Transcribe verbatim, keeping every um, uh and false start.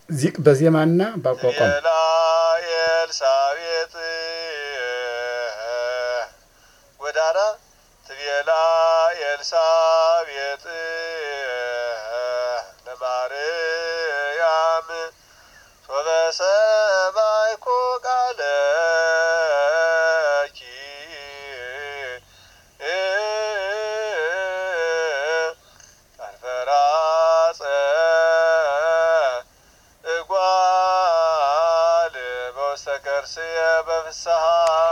ዚቅ በዜማና ባቋቋም ኤልሳቤጥ ወዳራ ትቤላ ኤልሳቤጥ ለማርያም ሶበሰማይኮ ቃለኪ አንፈራጸ እጓል በውስተ ከርስየ በፍስሐ